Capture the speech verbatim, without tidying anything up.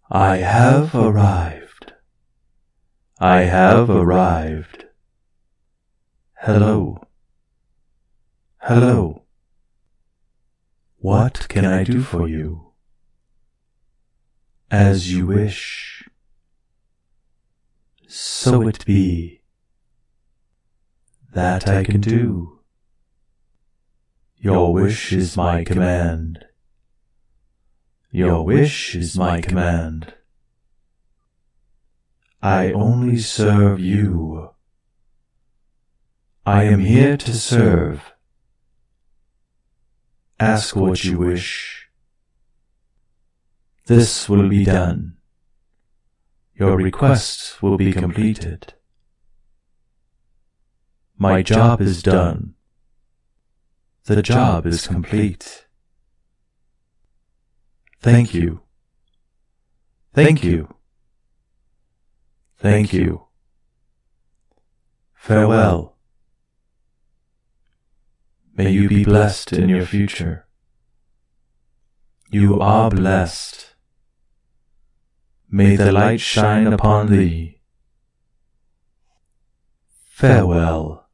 I have arrived. I have arrived. Hello. Hello. What can I do for you? As you wish. So it be. That I can do. Your wish is my command. Your wish is my command. I only serve you. I am here to serve. Ask what you wish. This will be done. Your request will be completed. My job is done. The job is complete. Thank you. Thank you. Thank you. Farewell. May you be blessed in your future. You are blessed. May the light shine upon thee. Farewell.